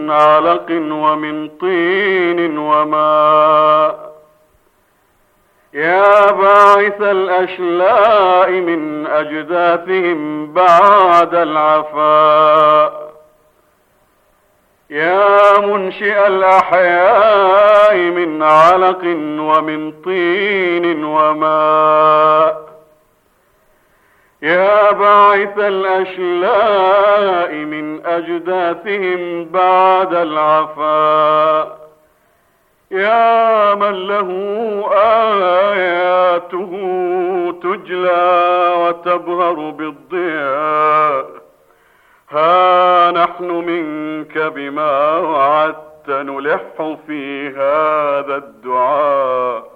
من علق ومن طين وماء يا باعث الأشلاء من أجداثهم بعد العفاء يا منشئ الأحياء من علق ومن طين وماء يا باعث الأشلاء من أجداثهم بعد العفاء يا من له آياته تجلى وتبهر بالضياء ها نحن منك بما وعدت نلح في هذا الدعاء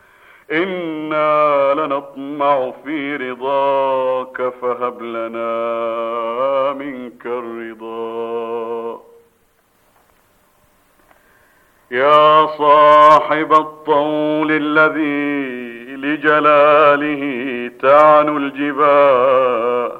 إنا لنطمع في رضاك فهب لنا منك الرضا يا صاحب الطول الذي لجلاله تعنو الجباه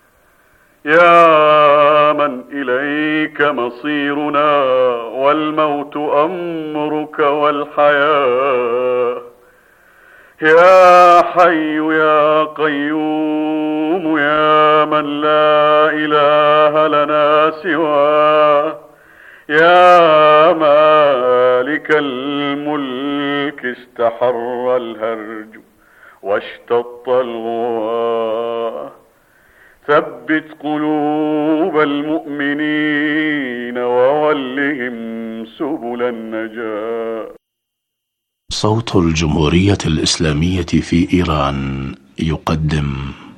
يا من إليك مصيرنا والموت أمرك والحياة يا حي يا قيوم يا من لا إله لنا سواه يا مالك الملك استحر الهرج واشتط الغواه ثبت قلوب المؤمنين وولهم سبل النجاة. صوت الجمهورية الإسلامية في إيران يقدم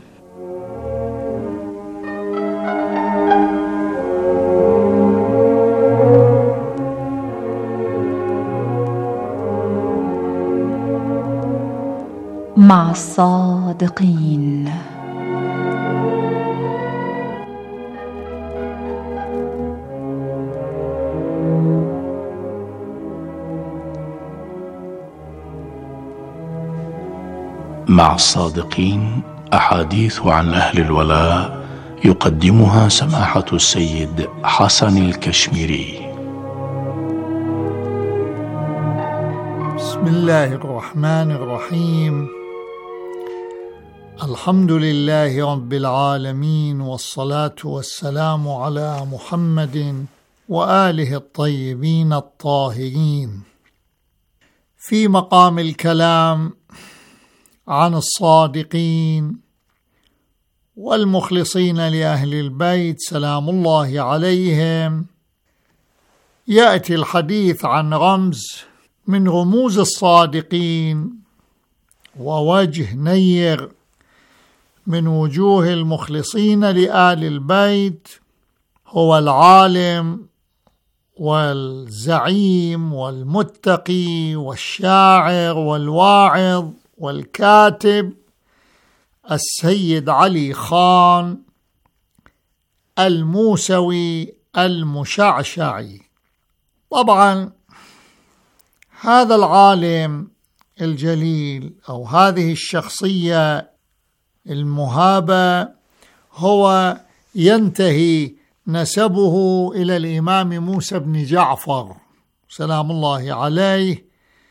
مع الصادقين. مع الصادقين أحاديث عن أهل الولاء يقدمها سماحة السيد حسن الكشميري. بسم الله الرحمن الرحيم. الحمد لله رب العالمين، والصلاة والسلام على محمد وآله الطيبين الطاهرين. في مقام الكلام عن الصادقين والمخلصين لأهل البيت سلام الله عليهم، يأتي الحديث عن رمز من رموز الصادقين ووجه نير من وجوه المخلصين لآل البيت، هو العالم والزعيم والمتقي والشاعر والواعظ والكاتب السيد علي خان الموسوي المشعشعي. طبعا هذا العالم الجليل أو هذه الشخصية المهابة هو ينتهي نسبه إلى الإمام موسى بن جعفر سلام الله عليه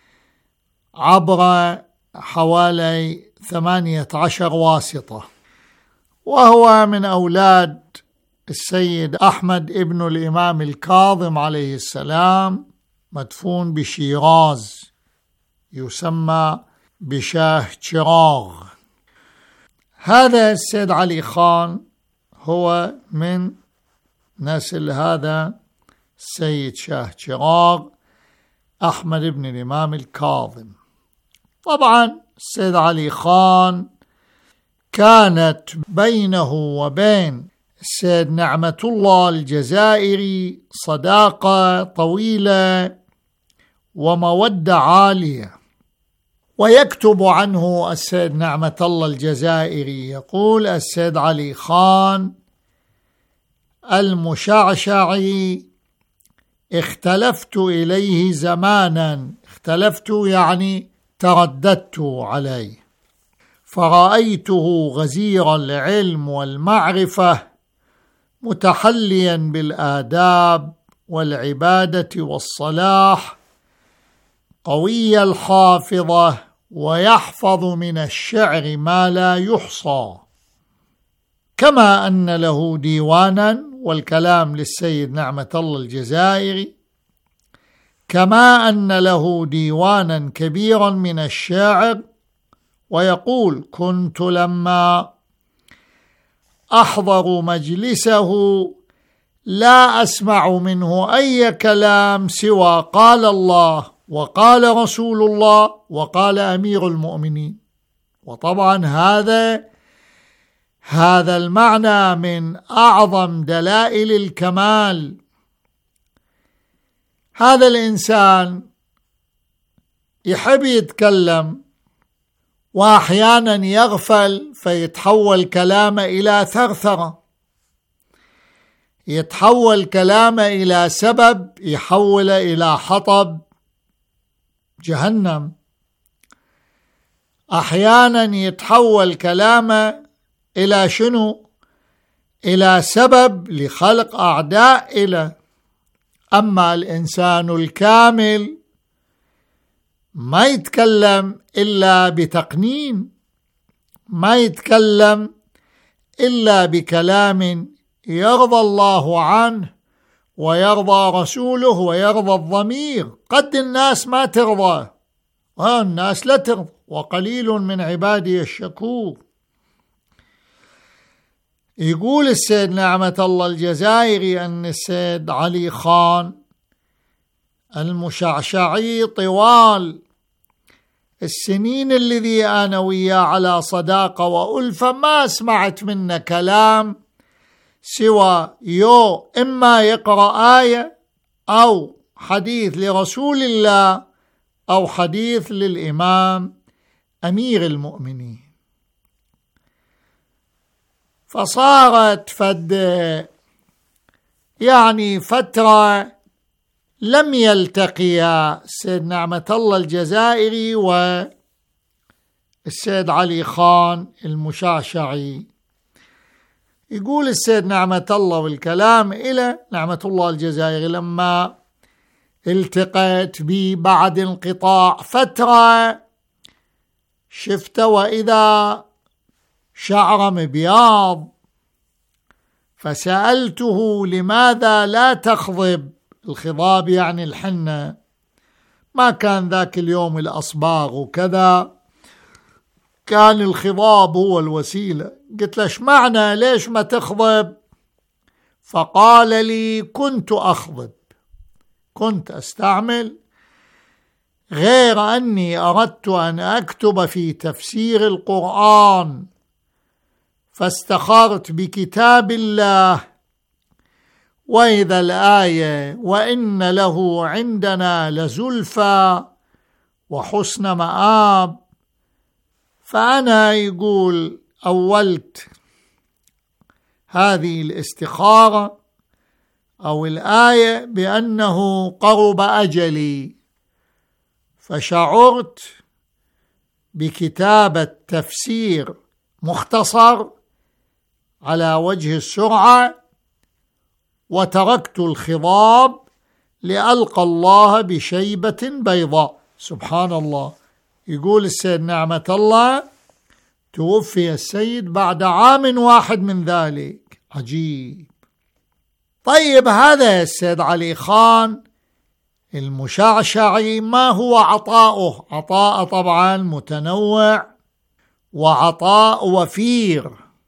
عبر حوالي 18 واسطة، وهو من أولاد السيد أحمد ابن الإمام الكاظم عليه السلام، مدفون بشيراز، يسمى بشاه شراغ. هذا السيد علي خان هو من نسل هذا السيد شاه شراغ أحمد بن الإمام الكاظم. طبعا السيد علي خان كانت بينه وبين السيد نعمة الله الجزائري صداقة طويلة ومودة عالية. ويكتب عنه السيد نعمة الله الجزائري يقول: السيد علي خان المشعشعي اختلفت إليه زمانا، اختلفت يعني ترددت عليه، فرأيته غزير العلم والمعرفة، متحليا بالآداب والعبادة والصلاح، قوي الحافظة، ويحفظ من الشعر ما لا يحصى، كما أن له ديوانا، والكلام للسيد نعمة الله الجزائري، كما أن له ديوانا كبيرا من الشعر. ويقول: كنت لما أحضر مجلسه لا أسمع منه أي كلام سوى قال الله وقال رسول الله وقال أمير المؤمنين. وطبعا هذا المعنى من أعظم دلائل الكمال. هذا الإنسان يحب يتكلم، وأحيانا يغفل فيتحول كلامه إلى ثرثرة، يتحول كلامه إلى سبب يحول إلى حطب جهنم. أحيانا يتحول كلامه إلى شنو؟ إلى سبب لخلق أعداء إله. أما الإنسان الكامل ما يتكلم إلا بتقنين، ما يتكلم إلا بكلام يرضى الله عنه ويرضى رسوله ويرضى الضمير. قد الناس ما ترضى، الناس لا ترضى، وقليل من عبادي الشكور. يقول السيد نعمة الله الجزائري أن السيد علي خان المشعشعي طوال السنين الذي أنا وياه على صداقة وألفة ما سمعت منه كلام سوى إما يقرأ آية أو حديث لرسول الله أو حديث للإمام أمير المؤمنين. فصارت فترة لم يلتقيا السيد نعمة الله الجزائري والسيد علي خان المشعشعي. يقول السيد نعمة الله والكلام إلى نعمة الله الجزائري: لما التقيت بي بعد انقطاع فترة شفت وإذا شعر مبياض، فسألته: لماذا لا تخضب؟ الخضاب يعني الحنة، ما كان ذاك اليوم الأصباغ وكذا، كان الخضاب هو الوسيلة. قلت له: ايش معنى؟ ليش ما تخضب؟ فقال لي: كنت أخضب، كنت أستعمل، غير أني أردت أن أكتب في تفسير القرآن فاستخرت بكتاب الله، وإذا الآية وإن له عندنا لزلفى وحسن مآب. فأنا يقول أولت هذه الاستخارة أو الآية بأنه قرب أجلي، فشعرت بكتابة تفسير مختصر على وجه السرعة، وتركت الخضاب لألقى الله بشيبة بيضاء. سبحان الله. يقول السيد نعمة الله: توفي السيد بعد عام واحد من ذلك. عجيب. طيب، هذا السيد علي خان المشعشعي ما هو عطاؤه؟ عطاء طبعا متنوع وعطاء وفير.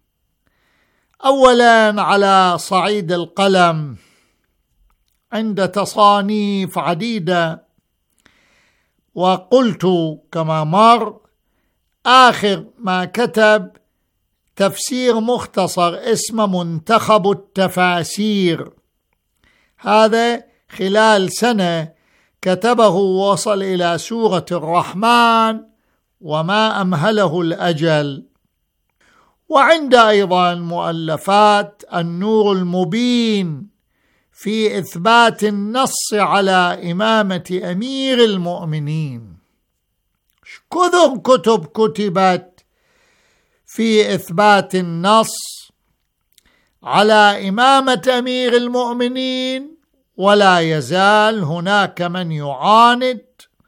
أولا على صعيد القلم عند تصانيف عديدة، وقلت كما مر آخر ما كتب تفسير مختصر اسمه منتخب التفاسير، هذا خلال سنة كتبه ووصل إلى سورة الرحمن وما أمهله الأجل. وعند أيضا مؤلفات النور المبين في إثبات النص على إمامة أمير المؤمنين. كثر كتب كتبت في إثبات النص على إمامة أمير المؤمنين، ولا يزال هناك من يعاند،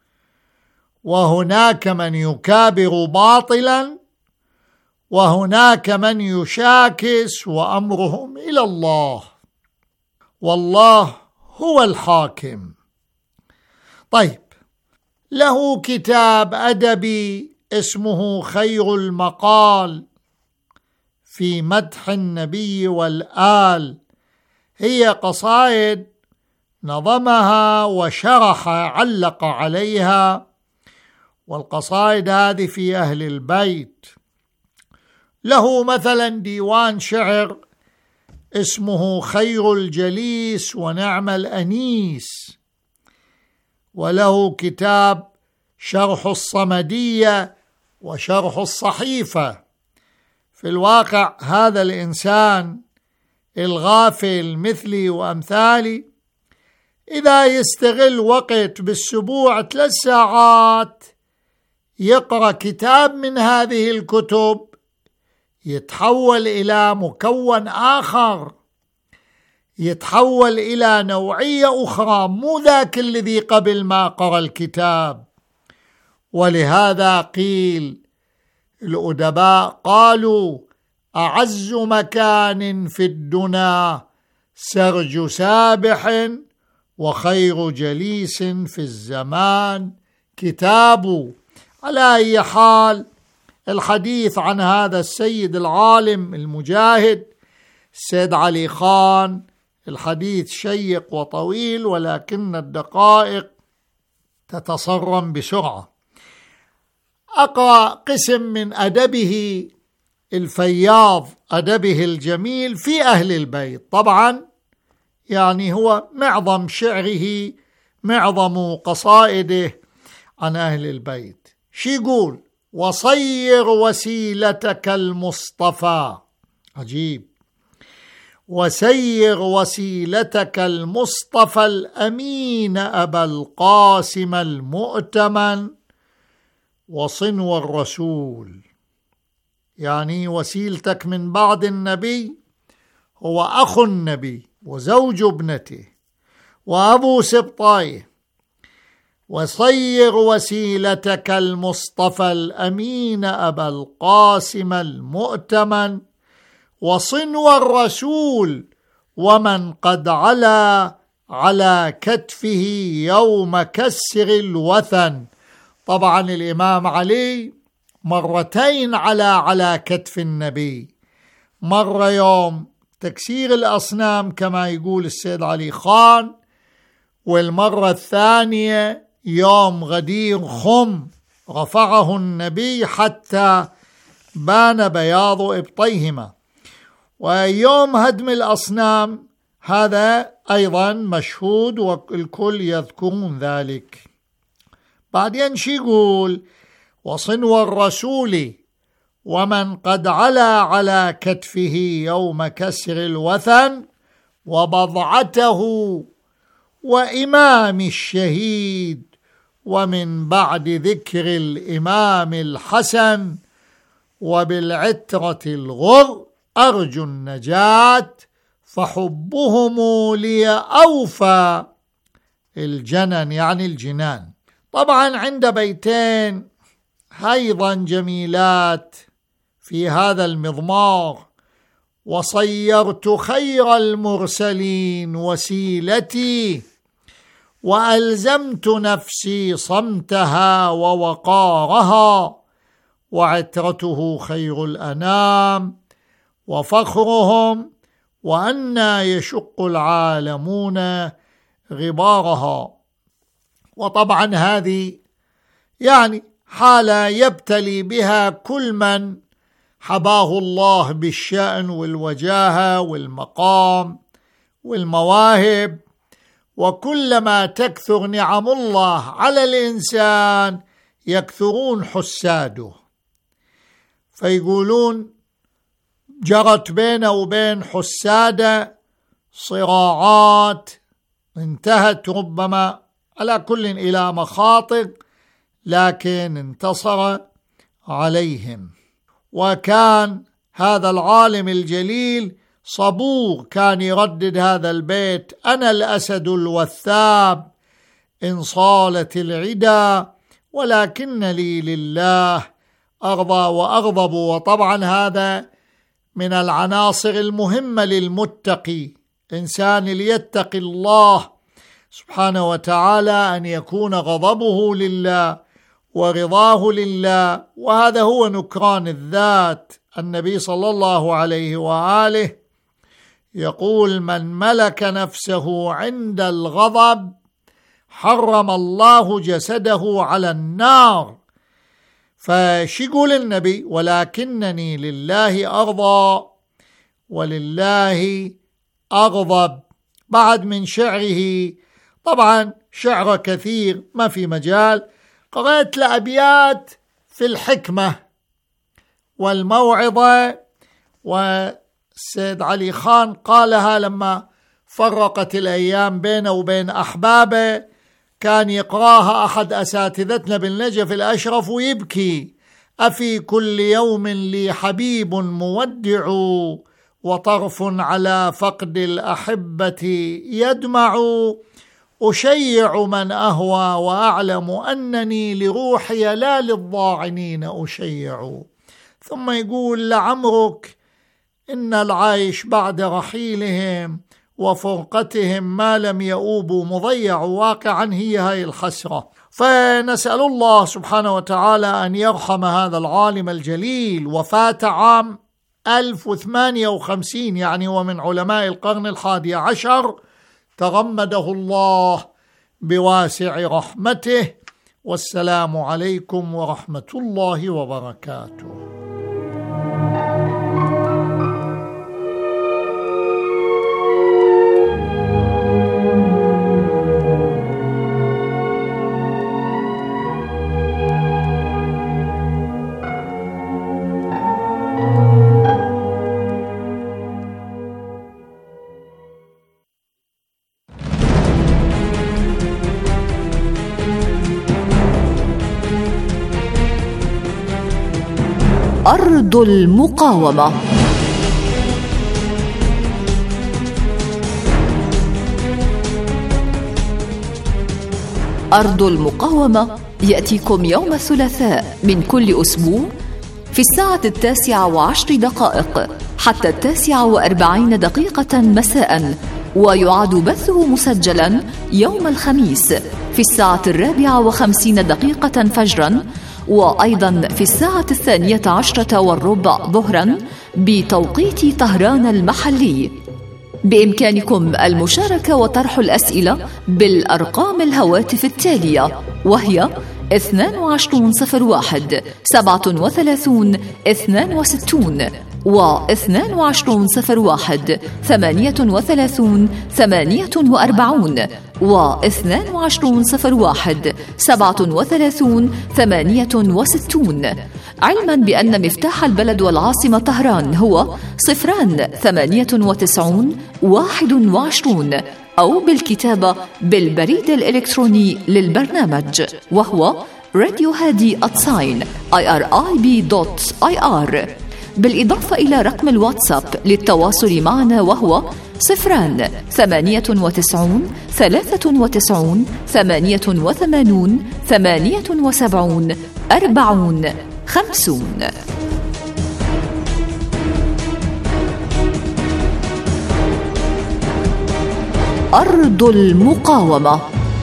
وهناك من يكابر باطلا، وهناك من يشاكس، وأمرهم إلى الله، والله هو الحاكم. طيب، له كتاب أدبي اسمه خير المقال في مدح النبي والآل، هي قصائد نظمها وشرح علق عليها، والقصائد هذه في أهل البيت. له مثلا ديوان شعر اسمه خير الجليس ونعم الأنيس، وله كتاب شرح الصمدية وشرح الصحيفة. في الواقع هذا الإنسان الغافل مثلي وأمثالي إذا يستغل وقت بالأسبوع 3 ساعات يقرأ كتاب من هذه الكتب يتحول إلى مكون آخر، يتحول إلى نوعية أخرى، مو ذاك الذي قبل ما قرأ الكتاب. ولهذا قيل الأدباء قالوا: أعز مكان في الدنا سرج سابح، وخير جليس في الزمان كتاب. على أي حال، الحديث عن هذا السيد العالم المجاهد السيد علي خان الحديث شيق وطويل، ولكن الدقائق تتصرم بسرعة. أقرأ قسم من أدبه الفياض، أدبه الجميل في أهل البيت. طبعا يعني هو معظم شعره، معظم قصائده عن أهل البيت. شي يقول: وصير وسيلتك المصطفى. عجيب. وسير وسيلتك المصطفى الأمين أبا القاسم المؤتمن وصنو الرسول. يعني وسيلتك من بعد النبي هو أخو النبي وزوج ابنته وأبو سبطيه. وصير وسيلتك المصطفى الأمين أبا القاسم المؤتمن وصنو الرسول، ومن قد علا على كتفه يوم كسر الوثن. طبعا الإمام علي مرتين على كتف النبي، مرة يوم تكسير الأصنام كما يقول السيد علي خان، والمرة الثانية يوم غدير خم رفعه النبي حتى بان بياض إبطيهما. ويوم هدم الأصنام هذا أيضا مشهود والكل يذكرون ذلك. بعدين شي يقول: وصنو الرسول، ومن قد علا على كتفه يوم كسر الوثن، وبضعته، وإمام الشهيد، ومن بعد ذكر الإمام الحسن، وبالعترة الغر أرجو النجاة، فحبهم لي أوفى الجنن، يعني الجنان. طبعا عند بيتين أيضا جميلات في هذا المضمار: وصيرت خير المرسلين وسيلتي، وألزمت نفسي صمتها ووقارها، وعترته خير الأنام وفخرهم، وأنى يشق العالمون غبارها. وطبعا هذه يعني حالة يبتلي بها كل من حباه الله بالشأن والوجاهة والمقام والمواهب، وكلما تكثر نعم الله على الإنسان يكثرون حساده. فيقولون: جرت بينه وبين حساده صراعات انتهت ربما على كل إلى مخاطر، لكن انتصر عليهم. وكان هذا العالم الجليل صبور كان يردد هذا البيت: أنا الأسد الوثاب إن صالت العدا ولكن لي لله أرضى وأغضب. وطبعا هذا من العناصر المهمة للمتقي، إنسان ليتقي الله سبحانه وتعالى أن يكون غضبه لله ورضاه لله، وهذا هو نكران الذات. النبي صلى الله عليه وآله يقول: من ملك نفسه عند الغضب حرم الله جسده على النار. فش يقول النبي؟ ولكنني لله أرضى ولله أغضب. بعد من شعره، طبعا شعر كثير ما في مجال، قرأت لأبيات في الحكمة والموعظة، والسيد علي خان قالها لما فرقت الأيام بينه وبين أحبابه، كان يقراها أحد أساتذتنا بالنجف الأشرف ويبكي: أفي كل يوم لي حبيب مودع وطرف على فقد الأحبة يدمع، أشيع من أهوى وأعلم أنني لروحي لا للضاعنين أشيع. ثم يقول: لعمرك إن العيش بعد رحيلهم وفرقتهم ما لم يؤوبوا مضيع. واقعا هي هاي الحسرة. فنسأل الله سبحانه وتعالى أن يرحم هذا العالم الجليل. وفات عام 1058، يعني ومن علماء القرن 11. تغمده الله بواسع رحمته. والسلام عليكم ورحمة الله وبركاته. أرض المقاومة. أرض المقاومة يأتيكم يوم الثلاثاء من كل أسبوع في الساعة 9:10 حتى 9:40 مساء، ويعاد بثه مسجلا يوم الخميس في الساعة 4:50 فجرا، وأيضا في الساعة 12:15 ظهرا بتوقيت طهران المحلي. بإمكانكم المشاركة وطرح الأسئلة بالأرقام الهواتف التالية، وهي 2201 37 62 و2201 38 48 و2201 37 68، علما بأن مفتاح البلد والعاصمة طهران هو 098 21، أو بالكتابة بالبريد الإلكتروني للبرنامج، وهو radiohadi@irib.ir، بالإضافة إلى رقم الواتساب للتواصل معنا، وهو 098 93 88 78 40 50. أرض المقاومة.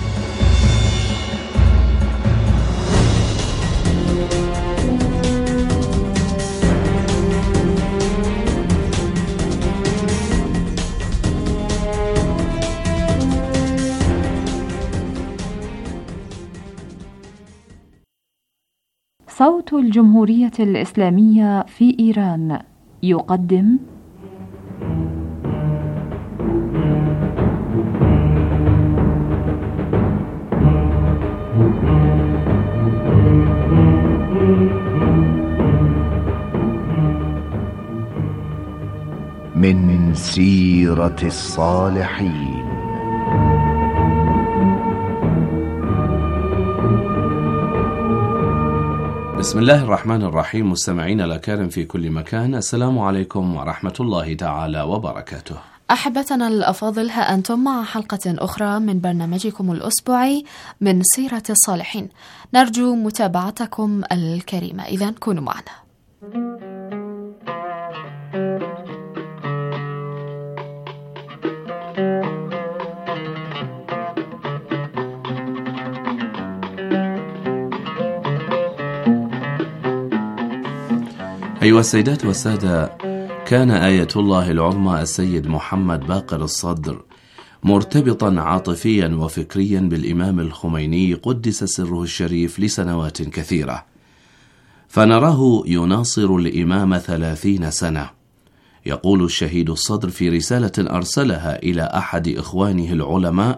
صوت الجمهورية الإسلامية في إيران يقدم من سيرة الصالحين. بسم الله الرحمن الرحيم. مستمعينا الأكارم في كل مكان، السلام عليكم ورحمة الله تعالى وبركاته. أحبتنا الأفاضل، ها أنتم مع حلقة أخرى من برنامجكم الأسبوعي من سيرة الصالحين، نرجو متابعتكم الكريمة، إذن كونوا معنا. أيها السيدات والسادة، كان آية الله العظمى السيد محمد باقر الصدر مرتبطا عاطفيا وفكريا بالإمام الخميني قدس سره الشريف لسنوات كثيرة، فنراه يناصر الإمام 30 سنة. يقول الشهيد الصدر في رسالة أرسلها إلى أحد إخوانه العلماء: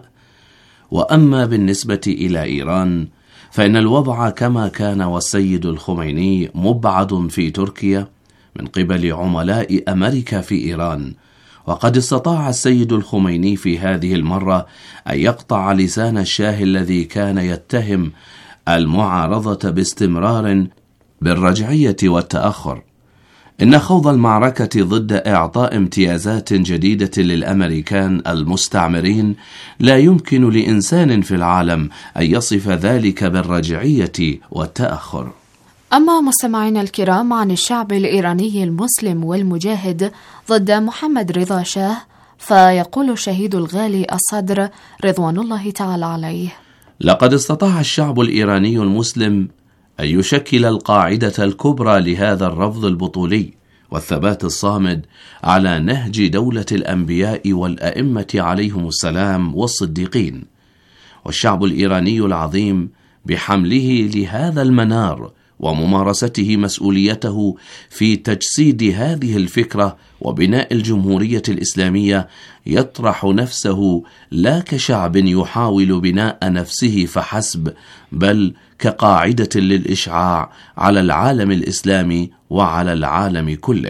وأما بالنسبة إلى إيران فإن الوضع كما كان والسيد الخميني مبعد في تركيا من قبل عملاء أمريكا في إيران، وقد استطاع السيد الخميني في هذه المرة أن يقطع لسان الشاه الذي كان يتهم المعارضة باستمرار بالرجعية والتأخر. إن خوض المعركة ضد إعطاء امتيازات جديدة للأمريكان المستعمرين لا يمكن لإنسان في العالم أن يصف ذلك بالرجعية والتأخر. أما مستمعينا الكرام، عن الشعب الإيراني المسلم والمجاهد ضد محمد رضا شاه، فيقول الشهيد الغالي الصدر رضوان الله تعالى عليه: لقد استطاع الشعب الإيراني المسلم أن يشكل القاعدة الكبرى لهذا الرفض البطولي والثبات الصامد على نهج دولة الأنبياء والأئمة عليهم السلام والصديقين، والشعب الإيراني العظيم بحمله لهذا المنار وممارسته مسؤوليته في تجسيد هذه الفكرة وبناء الجمهورية الإسلامية يطرح نفسه لا كشعب يحاول بناء نفسه فحسب، بل كقاعدة للإشعاع على العالم الإسلامي وعلى العالم كله.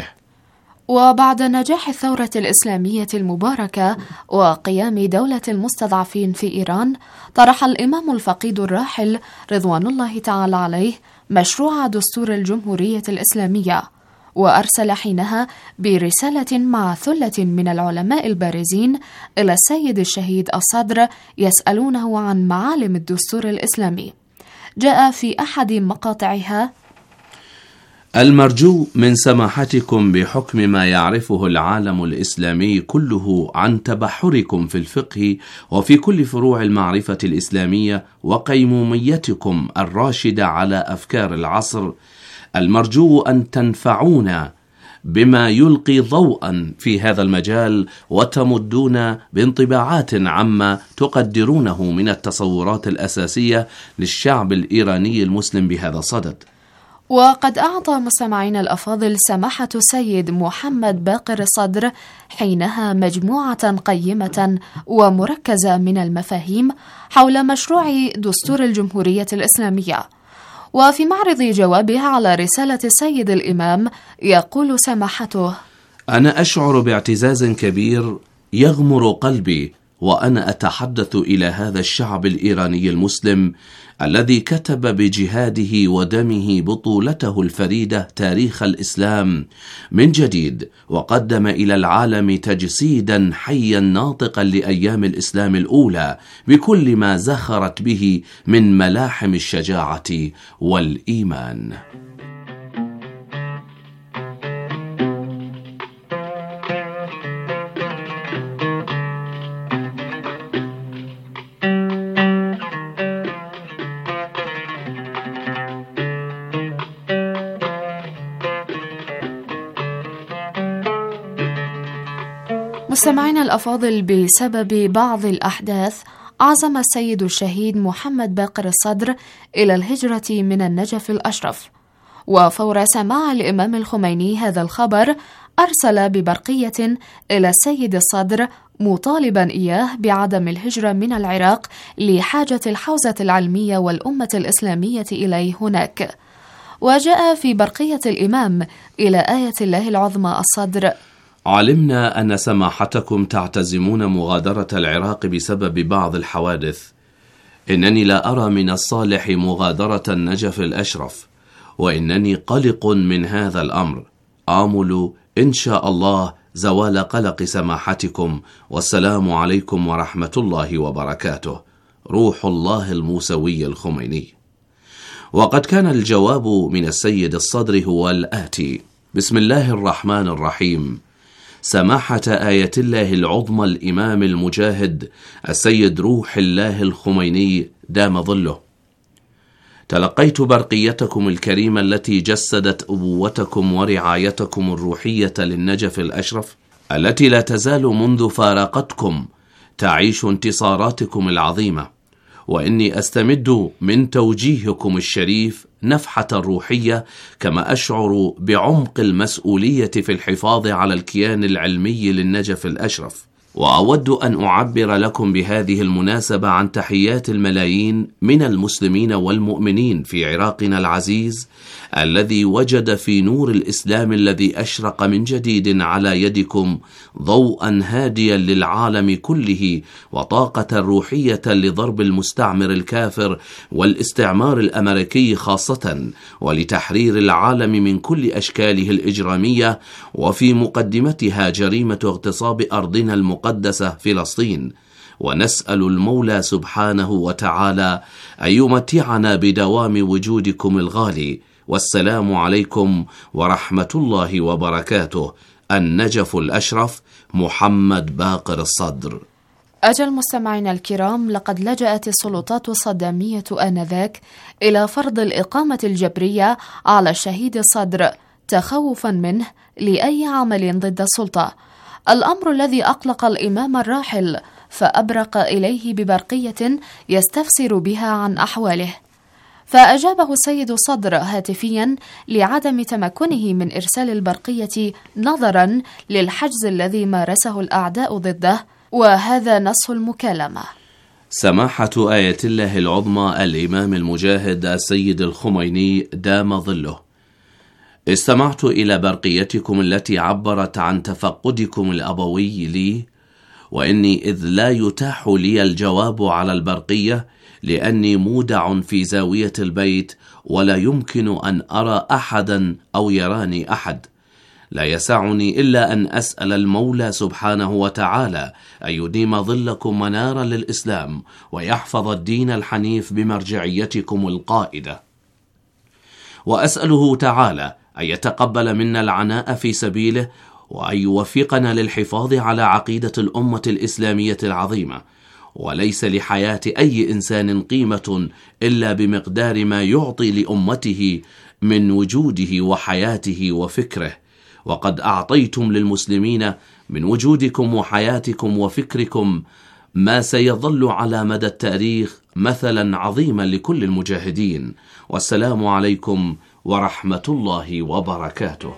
وبعد نجاح الثورة الإسلامية المباركة وقيام دولة المستضعفين في إيران، طرح الإمام الفقيد الراحل رضوان الله تعالى عليه مشروع دستور الجمهورية الإسلامية، وأرسل حينها برسالة مع ثلة من العلماء البارزين إلى السيد الشهيد الصدر يسألونه عن معالم الدستور الإسلامي. جاء في أحد مقاطعها: المرجو من سماحتكم بحكم ما يعرفه العالم الإسلامي كله عن تبحركم في الفقه وفي كل فروع المعرفة الإسلامية وقيموميتكم الراشدة على أفكار العصر، المرجو أن تنفعونا بما يلقي ضوءا في هذا المجال وتمدون بانطباعات عما تقدرونه من التصورات الأساسية للشعب الإيراني المسلم بهذا الصدد. وقد أعطى مستمعين الأفاضل سماحة السيد محمد باقر الصدر حينها مجموعة قيمة ومركزة من المفاهيم حول مشروع دستور الجمهورية الإسلامية. وفي معرض جوابه على رسالة السيد الإمام يقول سماحته: أنا أشعر باعتزاز كبير يغمر قلبي وأنا أتحدث إلى هذا الشعب الإيراني المسلم الذي كتب بجهاده ودمه بطولته الفريدة تاريخ الإسلام من جديد، وقدم إلى العالم تجسيدا حيا ناطقا لأيام الإسلام الأولى بكل ما زخرت به من ملاحم الشجاعة والإيمان. مستمعينا الأفاضل، بسبب بعض الأحداث عزم السيد الشهيد محمد باقر الصدر إلى الهجرة من النجف الأشرف، وفور سماع الإمام الخميني هذا الخبر أرسل ببرقية إلى السيد الصدر مطالبا إياه بعدم الهجرة من العراق لحاجة الحوزة العلمية والأمة الإسلامية إليه هناك. وجاء في برقية الإمام إلى آية الله العظمى الصدر: علمنا أن سماحتكم تعتزمون مغادرة العراق بسبب بعض الحوادث. إنني لا أرى من الصالح مغادرة النجف الأشرف، وإنني قلق من هذا الأمر، آمل إن شاء الله زوال قلق سماحتكم، والسلام عليكم ورحمة الله وبركاته. روح الله الموسوي الخميني. وقد كان الجواب من السيد الصدر هو الآتي: بسم الله الرحمن الرحيم. سماحة آية الله العظمى الإمام المجاهد السيد روح الله الخميني دام ظله، تلقيت برقيتكم الكريمة التي جسدت أبوتكم ورعايتكم الروحية للنجف الأشرف، التي لا تزال منذ فارقتكم تعيش انتصاراتكم العظيمة، وإني أستمد من توجيهكم الشريف نفحة الروحية، كما أشعر بعمق المسؤولية في الحفاظ على الكيان العلمي للنجف الأشرف. وأود أن أعبر لكم بهذه المناسبة عن تحيات الملايين من المسلمين والمؤمنين في عراقنا العزيز، الذي وجد في نور الإسلام الذي أشرق من جديد على يدكم ضوءا هاديا للعالم كله، وطاقة روحية لضرب المستعمر الكافر والاستعمار الأمريكي خاصة، ولتحرير العالم من كل أشكاله الإجرامية، وفي مقدمتها جريمة اغتصاب أرضنا المقدسة فلسطين. ونسأل المولى سبحانه وتعالى أن يمتعنا بدوام وجودكم الغالي. والسلام عليكم ورحمة الله وبركاته. النجف الأشرف، محمد باقر الصدر. أجل مستمعينا الكرام، لقد لجأت السلطات الصدامية آنذاك إلى فرض الإقامة الجبرية على الشهيد الصدر تخوفا منه لأي عمل ضد السلطة، الأمر الذي أقلق الإمام الراحل، فأبرق إليه ببرقية يستفسر بها عن أحواله. فأجابه السيد الصدر هاتفيا لعدم تمكنه من إرسال البرقية نظرا للحجز الذي مارسه الأعداء ضده، وهذا نص المكالمة. سماحة آية الله العظمى الإمام المجاهد السيد الخميني دام ظله، استمعت إلى برقيتكم التي عبرت عن تفقدكم الأبوي لي، وإني إذ لا يتاح لي الجواب على البرقية لأني مودع في زاوية البيت، ولا يمكن أن أرى أحدا أو يراني أحد، لا يسعني إلا أن أسأل المولى سبحانه وتعالى أن يديم ظلكم منارا للإسلام، ويحفظ الدين الحنيف بمرجعيتكم القائدة، وأسأله تعالى أن يتقبل منا العناء في سبيله، وأن يوفقنا للحفاظ على عقيدة الأمة الإسلامية العظيمة. وليس لحياة أي إنسان قيمة إلا بمقدار ما يعطي لأمته من وجوده وحياته وفكره، وقد أعطيتم للمسلمين من وجودكم وحياتكم وفكركم ما سيظل على مدى التاريخ مثلا عظيما لكل المجاهدين. والسلام عليكم ورحمة الله وبركاته.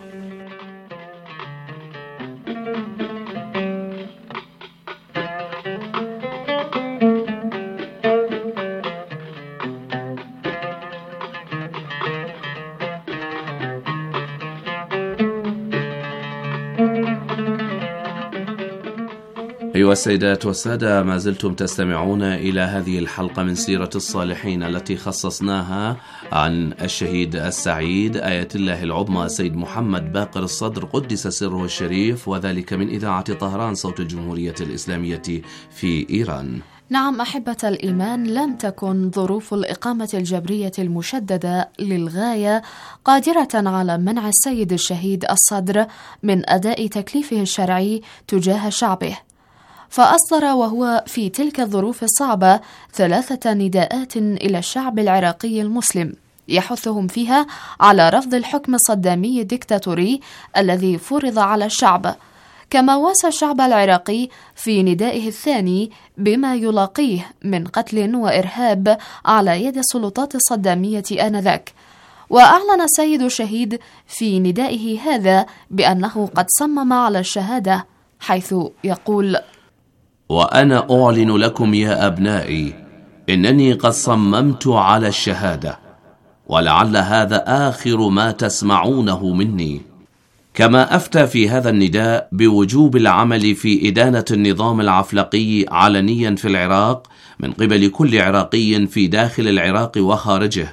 أيها السيدات والسادة، ما زلتم تستمعون إلى هذه الحلقة من سيرة الصالحين التي خصصناها عن الشهيد السعيد آية الله العظمى السيد محمد باقر الصدر قدس سره الشريف، وذلك من إذاعة طهران صوت الجمهورية الإسلامية في إيران. نعم أحبة الإيمان، لم تكن ظروف الإقامة الجبرية المشددة للغاية قادرة على منع السيد الشهيد الصدر من أداء تكليفه الشرعي تجاه شعبه، فأصدر وهو في تلك الظروف الصعبة 3 نداءات إلى الشعب العراقي المسلم، يحثهم فيها على رفض الحكم الصدامي الدكتاتوري الذي فرض على الشعب، كما واسى الشعب العراقي في ندائه الثاني بما يلاقيه من قتل وإرهاب على يد السلطات الصدامية آنذاك. وأعلن السيد الشهيد في ندائه هذا بأنه قد صمم على الشهادة، حيث يقول: وأنا أعلن لكم يا أبنائي إنني قد صممت على الشهادة، ولعل هذا آخر ما تسمعونه مني. كما أفتى في هذا النداء بوجوب العمل في إدانة النظام العفلقي علنيا في العراق من قبل كل عراقي في داخل العراق وخارجه،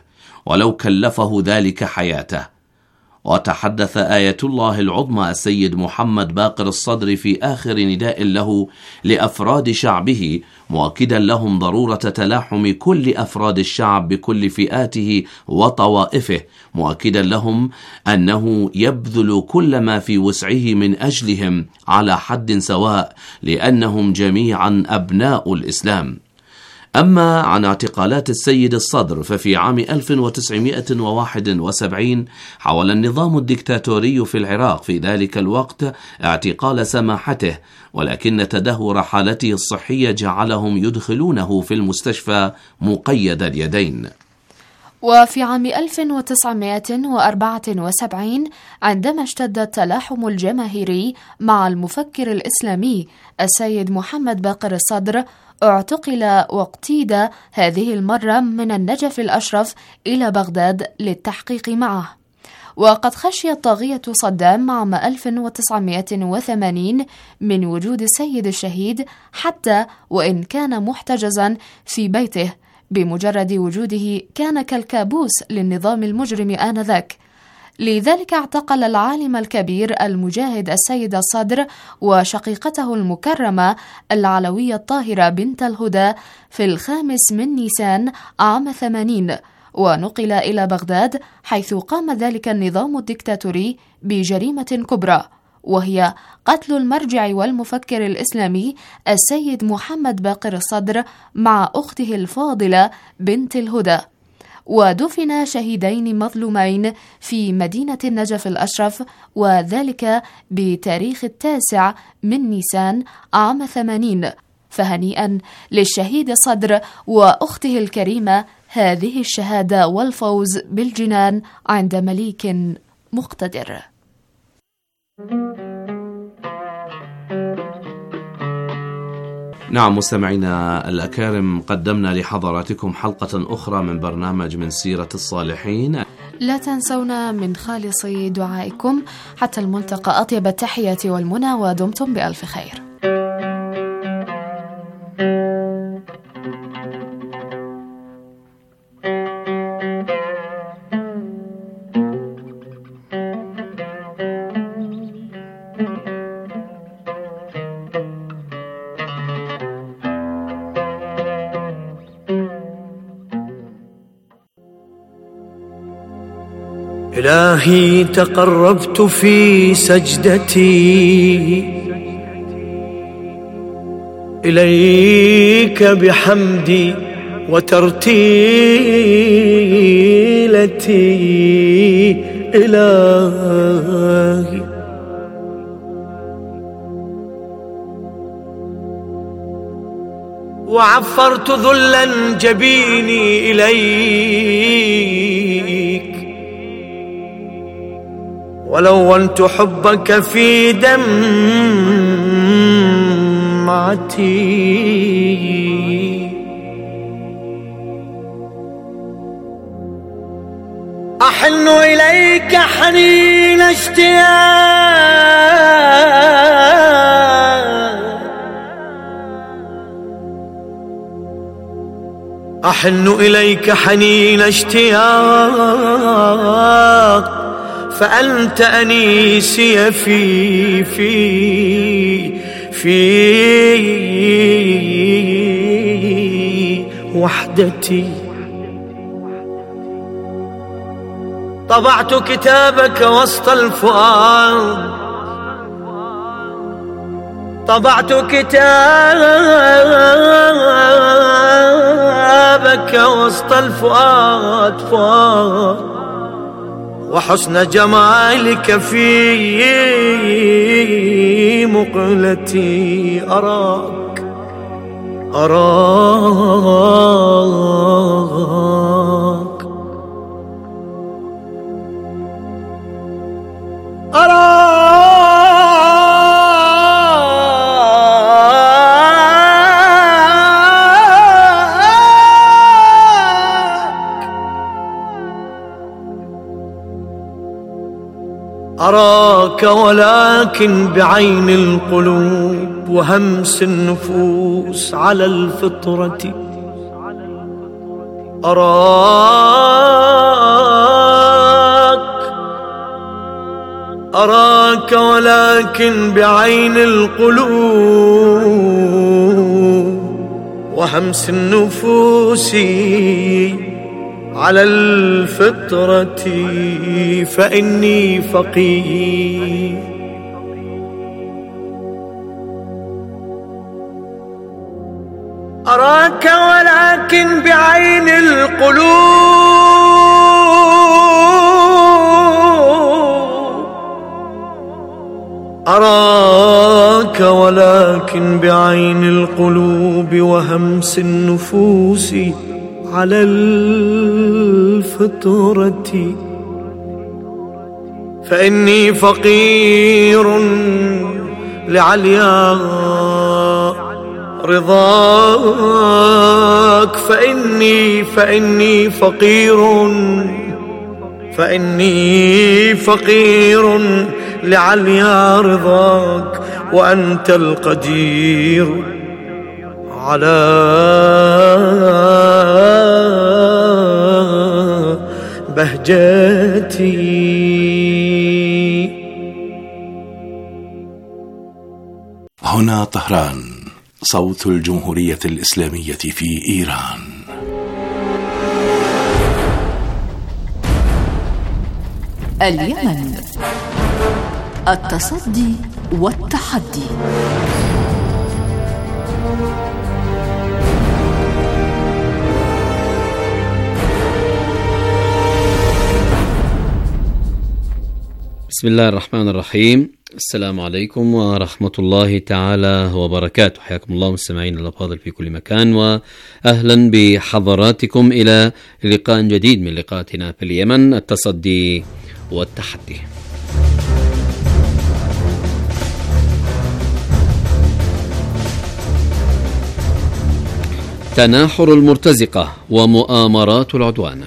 ولو كلفه ذلك حياته. وتحدث آية الله العظمى السيد محمد باقر الصدر في آخر نداء له لأفراد شعبه، مؤكدا لهم ضرورة تلاحم كل أفراد الشعب بكل فئاته وطوائفه، مؤكدا لهم أنه يبذل كل ما في وسعه من أجلهم على حد سواء، لأنهم جميعا أبناء الإسلام. أما عن اعتقالات السيد الصدر، ففي عام 1971 حاول النظام الدكتاتوري في العراق في ذلك الوقت اعتقال سماحته، ولكن تدهور حالته الصحية جعلهم يدخلونه في المستشفى مقيد اليدين. وفي عام 1974 عندما اشتد التلاحم الجماهيري مع المفكر الإسلامي السيد محمد باقر الصدر، اعتقل واقتيد هذه المرة من النجف الأشرف إلى بغداد للتحقيق معه. وقد خشي طاغية صدام عام 1980 من وجود السيد الشهيد، حتى وإن كان محتجزا في بيته، بمجرد وجوده كان كالكابوس للنظام المجرم آنذاك. لذلك اعتقل العالم الكبير المجاهد السيد الصدر وشقيقته المكرمة العلوية الطاهرة بنت الهدى في 5 نيسان عام 80، ونقل إلى بغداد، حيث قام ذلك النظام الدكتاتوري بجريمة كبرى، وهي قتل المرجع والمفكر الإسلامي السيد محمد باقر الصدر مع أخته الفاضلة بنت الهدى. ودفن شهيدين مظلومين في مدينة النجف الأشرف، وذلك بتاريخ 9 نيسان عام 80. فهنيئا للشهيد الصدر وأخته الكريمة هذه الشهادة والفوز بالجنان عند مليك مقتدر. نعم مستمعينا الأكارم، قدمنا لحضراتكم حلقة أخرى من برنامج من سيرة الصالحين. لا تنسونا من خالص دعائكم. حتى الملتقى، أطيب التحية والمنى، ودمتم بألف خير. إلهي تقربت في سجدتي إليك بحمدي وترتيلتي. إلهي وعفرت ذلا جبيني إليك، ولونت حبك في دمعتي. أحن إليك حنين اشتياق، أحن إليك حنين اشتياق، فأنت أنيسي في وحدتي. طبعت كتابك وسط الفؤاد، طبعت كتابك وسط الفؤاد فؤاد، وحسن جمالك في مقلتي. أراك أراك ولكن بعين القلوب وهمس النفوس على الفطرة. أراك أراك ولكن بعين القلوب وهمس النفوس على الفطرة فإني فقير. أراك ولكن بعين القلوب، أراك ولكن بعين القلوب وهمس النفوس على الفطرة فإني فقير لعليا رضاك، فإني فقير لعليا رضاك، وأنت القدير على بهجتي. هنا طهران، صوت الجمهورية الإسلامية في إيران. اليمن، التصدي والتحدي. بسم الله الرحمن الرحيم. السلام عليكم ورحمة الله تعالى وبركاته. حياكم الله مستمعين الأفاضل في كل مكان، وأهلا بحضراتكم إلى لقاء جديد من لقاءاتنا في اليمن، التصدي والتحدي. تناحر المرتزقة ومؤامرات العدوان.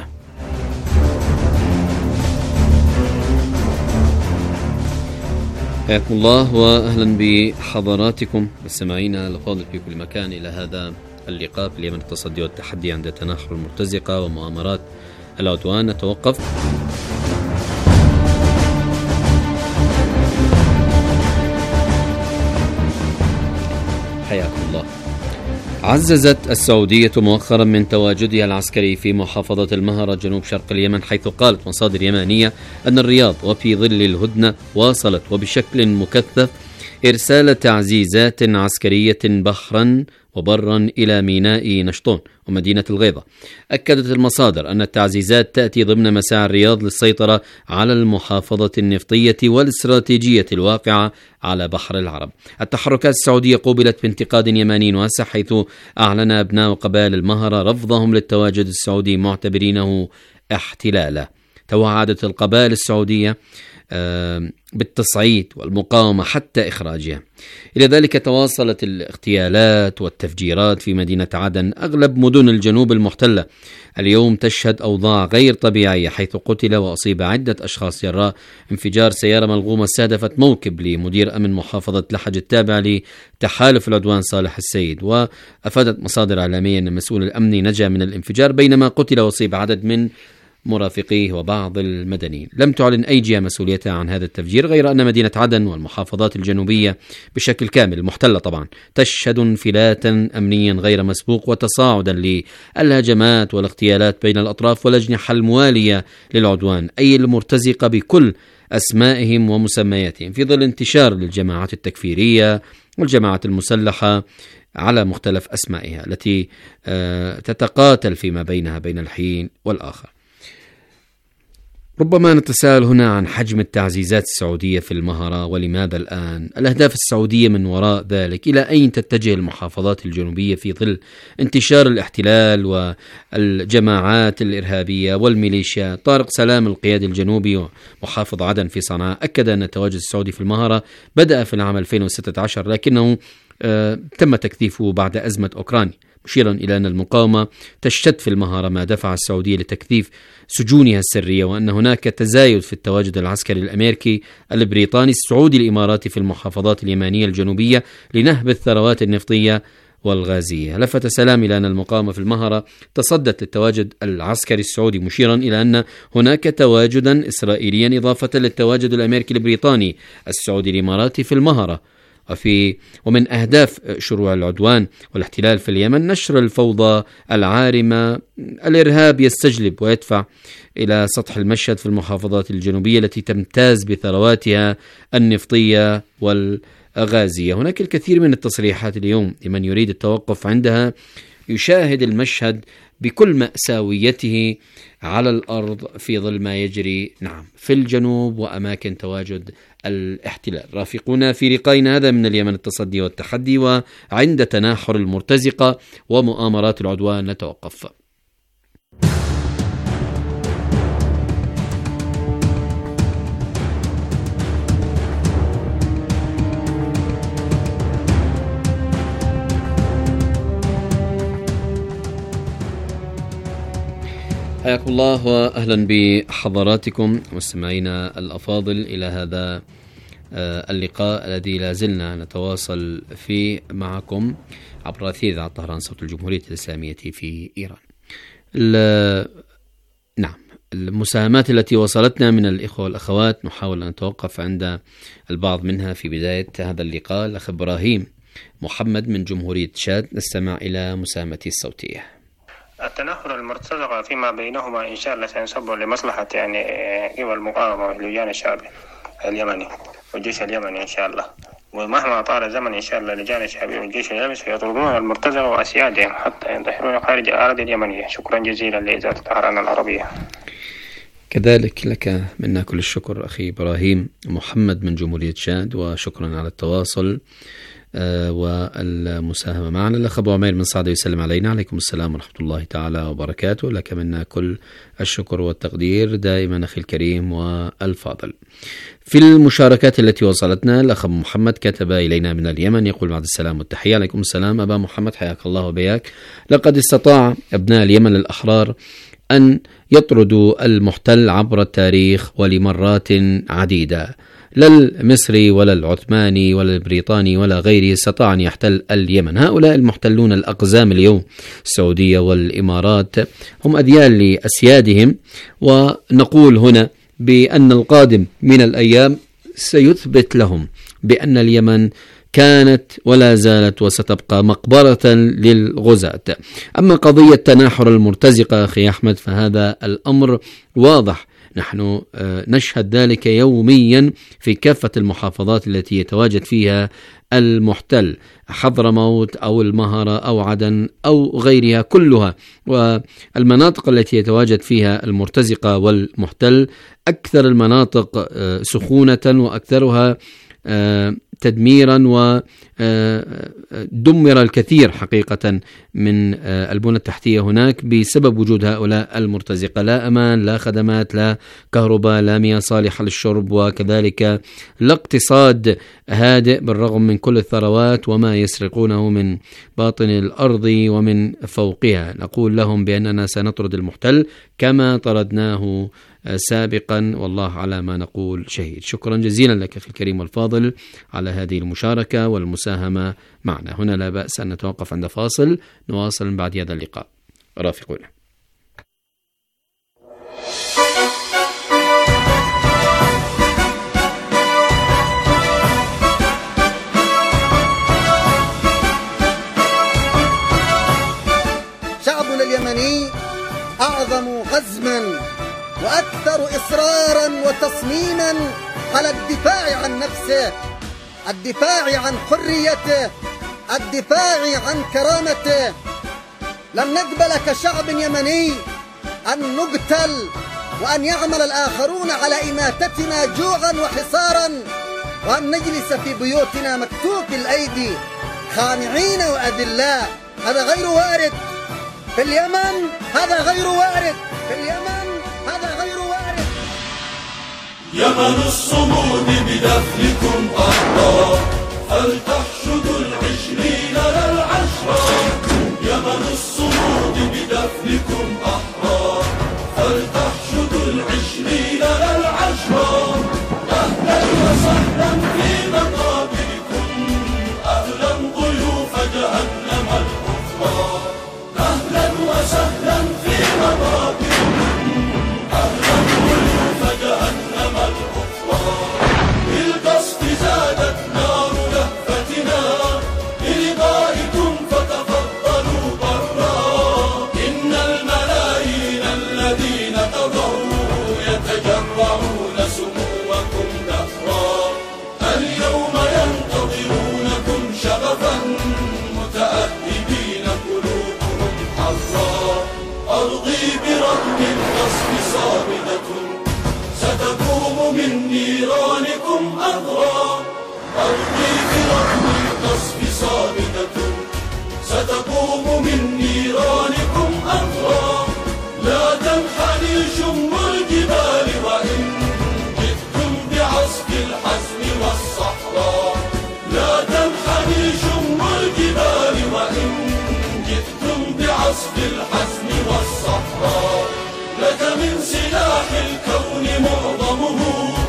حياكم الله واهلا بحضراتكم مستمعين الافاضل في كل مكان الى هذا اللقاء في اليمن، التصدي والتحدي عند تناحر المرتزقة ومؤامرات العدوان. نتوقف حياكم الله. عززت السعودية مؤخرا من تواجدها العسكري في محافظة المهرة جنوب شرق اليمن، حيث قالت مصادر يمنية أن الرياض وفي ظل الهدنة واصلت وبشكل مكثف إرسال تعزيزات عسكرية بحرا وبرا إلى ميناء نشطون ومدينة الغيضة. أكدت المصادر أن التعزيزات تأتي ضمن مساعي الرياض للسيطرة على المحافظة النفطية والاستراتيجية الواقعة على بحر العرب. التحركات السعودية قوبلت بانتقاد يمني واسع، حيث أعلن أبناء قبائل المهرة رفضهم للتواجد السعودي معتبرينه احتلالا. توعدت القبائل السعودية بالتصعيد والمقاومة حتى إخراجها. إلى ذلك تواصلت الاغتيالات والتفجيرات في مدينة عدن. أغلب مدن الجنوب المحتلة اليوم تشهد أوضاع غير طبيعية، حيث قتل وأصيب عدة أشخاص جراء انفجار سيارة ملغومة استهدفت موكب لمدير أمن محافظة لحج التابع لتحالف العدوان صالح السيد. وأفادت مصادر إعلامية أن المسؤول الأمني نجا من الانفجار، بينما قتل وأصيب عدد من مرافقيه وبعض المدنيين. لم تعلن أي جهة مسؤوليتها عن هذا التفجير، غير أن مدينة عدن والمحافظات الجنوبية بشكل كامل المحتلة طبعا تشهد انفلاتا أمنيا غير مسبوق وتصاعدا للهجمات والاغتيالات بين الأطراف والأجنحة الموالية للعدوان، أي المرتزقة بكل أسمائهم ومسمياتهم، في ظل انتشار للجماعات التكفيرية والجماعات المسلحة على مختلف أسمائها التي تتقاتل فيما بينها بين الحين والآخر. ربما نتساءل هنا عن حجم التعزيزات السعودية في المهرة، ولماذا الآن؟ الأهداف السعودية من وراء ذلك؟ إلى أين تتجه المحافظات الجنوبية في ظل انتشار الاحتلال والجماعات الإرهابية والميليشيا؟ طارق سلام القيادي الجنوبي ومحافظ عدن في صنعاء أكد أن التواجد السعودي في المهرة بدأ في العام 2016، لكنه تم تكثيفه بعد أزمة أوكرانيا، مشيرا إلى أن المقاومة تشتد في المهرة، ما دفع السعودية لتكثيف سجونها السرية، وأن هناك تزايد في التواجد العسكري الأمريكي البريطاني السعودي الإماراتي في المحافظات اليمانية الجنوبية لنهب الثروات النفطية والغازية. لفت سلام إلى أن المقاومة في المهرة تصدت للتواجد العسكري السعودي، مشيرا إلى أن هناك تواجدا إسرائيليا إضافة للتواجد الأمريكي البريطاني السعودي الإماراتي في المهرة. ومن أهداف شروع العدوان والاحتلال في اليمن نشر الفوضى العارمة. الإرهاب يستجلب ويدفع إلى سطح المشهد في المحافظات الجنوبية التي تمتاز بثرواتها النفطية والغازية. هناك الكثير من التصريحات اليوم لمن يريد التوقف عندها يشاهد المشهد بكل مأساويته على الأرض في ظل ما يجري في الجنوب وأماكن تواجد الاحتلال. رافقونا في لقائنا هذا من اليمن التصدي والتحدي، وعند تناحر المرتزقة ومؤامرات العدوان نتوقف. حياكم الله وأهلا بحضراتكم مستمعينا الأفاضل إلى هذا اللقاء الذي لازلنا نتواصل فيه معكم عبر أثير إذاعة طهران صوت الجمهورية الإسلامية في إيران. المساهمات التي وصلتنا من الإخوة والأخوات نحاول أن نتوقف عند البعض منها في بداية هذا اللقاء. الأخ إبراهيم محمد من جمهورية تشاد، نستمع إلى مساهمته الصوتية. التناحر المرتزقة فيما بينهما إن شاء الله سينصب لمصلحة قوى المقاومة واللجان الشعبي اليمني والجيش اليمني إن شاء الله، ومهما طال الزمن إن شاء الله اللجان الشعبية والجيش اليمني سيطردون المرتزقة وأسيادهم حتى ينتحرون خارج الأراضي اليمنية. شكرا جزيلا لإذاعة طهران العربية. كذلك لك منا كل الشكر أخي إبراهيم محمد من جمهورية تشاد، وشكرا على التواصل والمساهمة معنا. الأخ أبو عمير من صعدة يسلم علينا. عليكم السلام ورحمة الله تعالى وبركاته. لك منا كل الشكر والتقدير دائما أخي الكريم والفاضل. في المشاركات التي وصلتنا الأخ محمد كتب إلينا من اليمن يقول بعد السلام والتحية. عليكم السلام أبا محمد، حياك الله وبياك. لقد استطاع أبناء اليمن الأحرار أن يطردوا المحتل عبر التاريخ ولمرات عديدة. لا المصري ولا العثماني ولا البريطاني ولا غيره استطاع أن يحتل اليمن. هؤلاء المحتلون الأقزام اليوم السعودية والإمارات هم أذيال لأسيادهم، ونقول هنا بأن القادم من الأيام سيثبت لهم بأن اليمن كانت ولا زالت وستبقى مقبرة للغزاة. أما قضية تناحر المرتزقة أخي أحمد فهذا الأمر واضح، نحن نشهد ذلك يوميا في كافة المحافظات التي يتواجد فيها المحتل، حضرموت أو المهرة أو عدن أو غيرها كلها، والمناطق التي يتواجد فيها المرتزقة والمحتل أكثر المناطق سخونة وأكثرها تدميرا، ودمر الكثير حقيقة من البنى التحتية هناك بسبب وجود هؤلاء المرتزقة. لا أمان، لا خدمات، لا كهرباء، لا مياه صالحة للشرب، وكذلك لا اقتصاد هادئ بالرغم من كل الثروات وما يسرقونه من باطن الأرض ومن فوقها. نقول لهم بأننا سنطرد المحتل كما طردناه سابقا، والله على ما نقول شهيد. شكرا جزيلا لك أخي الكريم والفاضل على هذه المشاركة والمساهمة معنا. هنا لا بأس أن نتوقف عند فاصل، نواصل من بعد هذا اللقاء. رافقونا. شعبنا اليمني أعظم عزما وأكثر إصرارا وتصميما على الدفاع عن نفسه، الدفاع عن حريته، الدفاع عن كرامته. لن نقبل كشعب يمني أن نقتل وأن يعمل الآخرون على إماتتنا جوعا وحصارا، وأن نجلس في بيوتنا مكتوف الأيدي خانعين وأذلاء. هذا غير وارد في اليمن، هذا غير وارد في اليمن، هذا غير وارد. يمن الصمود بدفنكم أحرار، فلتحشدوا العشرين للعشرة. يمن الصمود بدفنكم أحرار، فلتحشدوا العشرين للعشرة. أهلا وسهلا في مقابركم، أهلا ضيوف جهنم أرضي برغم الغصب صامدة ستقوم من نيرانكم أثرا. أرضي برغم الغصب صامدة ستقوم من نيرانكم أثرا. لا تنحني شم الجبال وإن جئتم بعصف الحزم والصحراء. لا تنحني شم الجبال وإن جئتم بعصف الحزم والصحراء. لك من سلاح الكون معظمه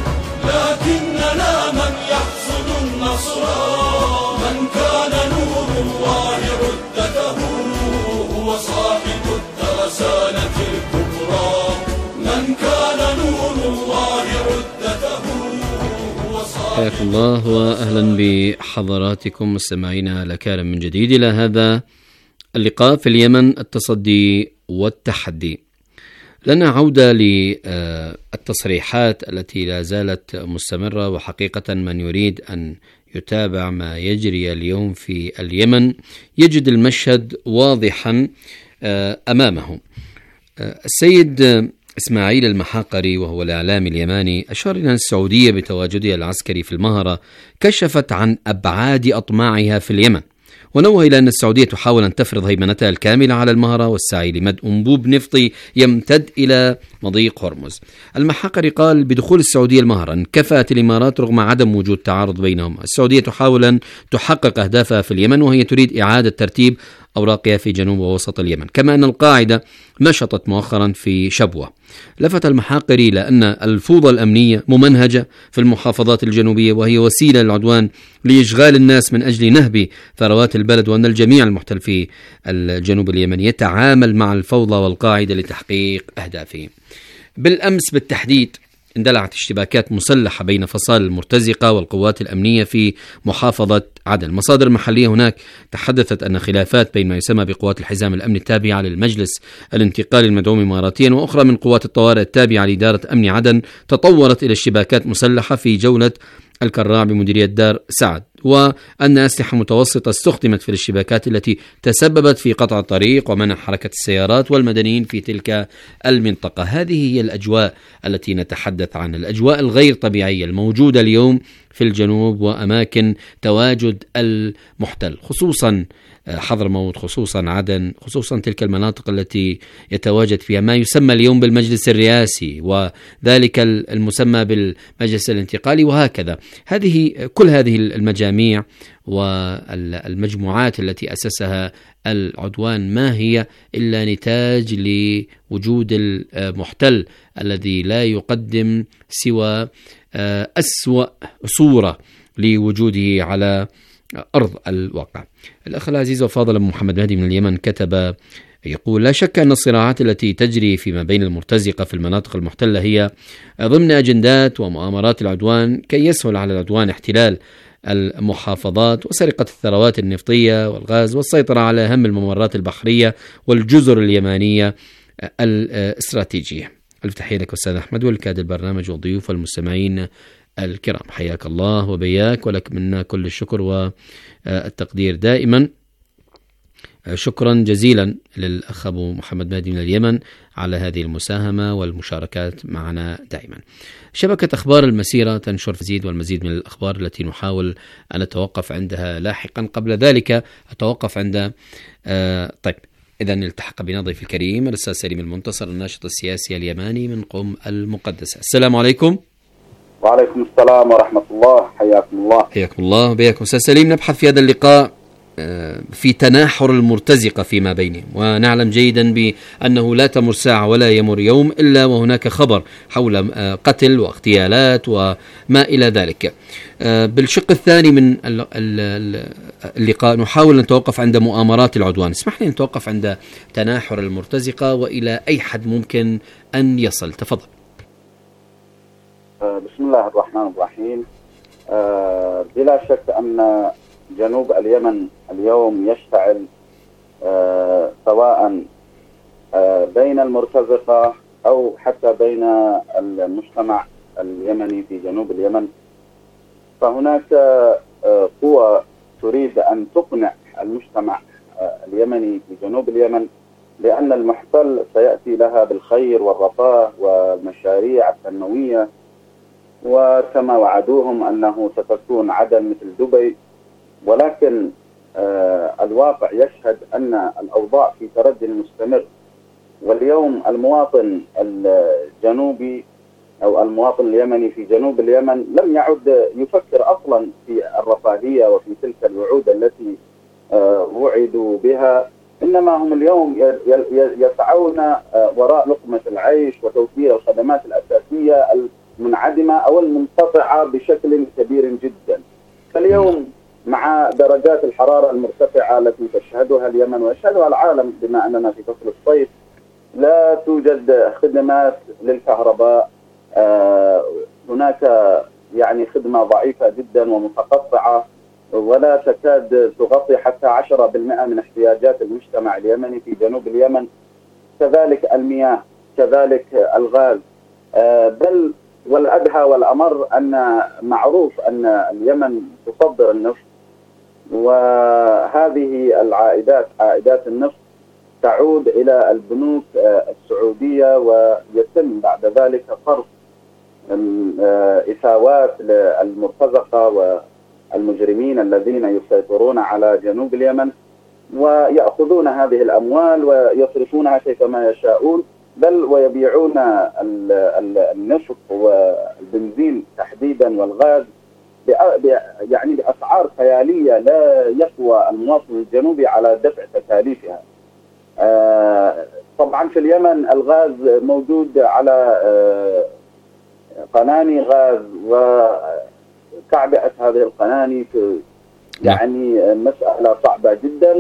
لكننا من يحصد النصر. من كان نور الله عدته هو صاحب الترسانة الكبرى. من كان نور الله عدته هو صاحب. حياكم الله وأهلا بحضراتكم مستمعينا الأكارم من جديد إلى هذا اللقاء في اليمن، التصدي والتحدي. لنا عودة للتصريحات التي لا زالت مستمرة، وحقيقة من يريد أن يتابع ما يجري اليوم في اليمن يجد المشهد واضحا أمامه. السيد إسماعيل المحاقري وهو الإعلامي اليماني أشار إلى السعودية بتواجدها العسكري في المهرة كشفت عن أبعاد أطماعها في اليمن، ونوه إلى أن السعودية تحاول أن تفرض هيمنتها الكاملة على المهرة والسعي لمد أنبوب نفطي يمتد إلى مضيق هرمز. المحاقري قال بدخول السعودية المهرة انكفأت الإمارات رغم عدم وجود تعارض بينهما. السعودية تحاول أن تحقق أهدافها في اليمن وهي تريد إعادة ترتيب أوراقها في جنوب ووسط اليمن، كما أن القاعدة نشطت مؤخرا في شبوة. لفت المحاقري إلى أن الفوضى الأمنية ممنهجة في المحافظات الجنوبية وهي وسيلة للعدوان لإشغال الناس من أجل نهب ثروات البلد، وأن الجميع المحتل في الجنوب اليمني يتعامل مع الفوضى والقاعدة لتحقيق أهدافه. بالأمس بالتحديد اندلعت اشتباكات مسلحة بين فصائل المرتزقة والقوات الأمنية في محافظة عدن. مصادر محلية هناك تحدثت أن خلافات بين ما يسمى بقوات الحزام الأمني التابعة للمجلس الانتقالي المدعوم إماراتيا وأخرى من قوات الطوارئ التابعة لإدارة أمن عدن تطورت إلى اشتباكات مسلحة في جولة الكراع بمديرية دار سعد، وأن أسلحة متوسطة استخدمت في الاشتباكات التي تسببت في قطع الطريق ومنع حركة السيارات والمدنيين في تلك المنطقة. هذه هي الأجواء التي نتحدث عنها، الأجواء الغير طبيعية الموجودة اليوم في الجنوب وأماكن تواجد المحتل، خصوصا حضرموت، خصوصا عدن، خصوصا تلك المناطق التي يتواجد فيها ما يسمى اليوم بالمجلس الرئاسي وذلك المسمى بالمجلس الانتقالي، وهكذا. كل هذه المجاميع والمجموعات التي أسسها العدوان ما هي إلا نتاج لوجود المحتل الذي لا يقدم سوى أسوأ صورة لوجوده على أرض الواقع. الأخ العزيز وفاضل محمد مهدي من اليمن كتب يقول: لا شك أن الصراعات التي تجري فيما بين المرتزقة في المناطق المحتلة هي ضمن أجندات ومؤامرات العدوان كي يسهل على العدوان احتلال المحافظات وسرقة الثروات النفطية والغاز والسيطرة على أهم الممرات البحرية والجزر اليمانية الاستراتيجية. ألف تحية لك أستاذ أحمد ولكاد البرنامج والضيوف والمستمعين الكرام، حياك الله وبياك، ولك منا كل الشكر والتقدير دائما. شكرا جزيلا للأخ أبو محمد مهدي من اليمن على هذه المساهمة والمشاركات معنا دائما. شبكة أخبار المسيرة تنشر مزيد والمزيد من الأخبار التي نحاول أن نتوقف عندها لاحقا. قبل ذلك أتوقف عند طيب إذا التحق بنا ضيف الكريم الأستاذ سليم المنتصر الناشط السياسي اليماني من قم المقدسة. السلام عليكم. وعليكم السلام ورحمة الله، حياكم الله. حياكم الله وبياكم أستاذ سليم. نبحث في هذا اللقاء في تناحر المرتزقة فيما بينهم، ونعلم جيدا بأنه لا تمر ساعة ولا يمر يوم إلا وهناك خبر حول قتل واغتيالات وما إلى ذلك. بالشق الثاني من اللقاء نحاول أن نتوقف عند مؤامرات العدوان. اسمح لي أن نتوقف عند تناحر المرتزقة وإلى أي حد ممكن أن يصل. تفضل. بسم الله الرحمن الرحيم. بلا شك أن جنوب اليمن اليوم يشتعل سواء بين المرتزقة أو حتى بين المجتمع اليمني في جنوب اليمن. فهناك قوى تريد أن تقنع المجتمع اليمني في جنوب اليمن لأن المحتل سيأتي لها بالخير والرفاه والمشاريع التنموية، وكما وعدوهم أنه ستكون عدن مثل دبي، ولكن الواقع يشهد أن الأوضاع في تردي مستمر. واليوم المواطن الجنوبي أو المواطن اليمني في جنوب اليمن لم يعد يفكر أصلا في الرفاهية وفي تلك الوعود التي وعدوا بها، إنما هم اليوم يسعون وراء لقمة العيش وتوفير الخدمات الأساسية المنعدمة أو المنقطعة بشكل كبير جدا. فاليوم مع درجات الحرارة المرتفعة التي تشهدها اليمن ويشهدها العالم بما أننا في فصل الصيف، لا توجد خدمات للكهرباء، هناك يعني خدمة ضعيفة جدا ومتقطعة، ولا تكاد تغطي حتى 10% من احتياجات المجتمع اليمني في جنوب اليمن. كذلك المياه، كذلك الغاز، بل والأدهى والأمر أن معروف أن اليمن تصدر النفط، وهذه العائدات عائدات النفط تعود إلى البنوك السعودية، ويتم بعد ذلك صرف إثاوات للمرتزقة والمجرمين الذين يسيطرون على جنوب اليمن، ويأخذون هذه الأموال ويصرفونها كيفما يشاءون، بل ويبيعون النفط والبنزين تحديدا والغاز يعني بأسعار خيالية لا يقوى المواطن الجنوبي على دفع تكاليفها. طبعا في اليمن الغاز موجود على قناني غاز، وتعبئة هذه القناني يعني مسألة صعبة جدا،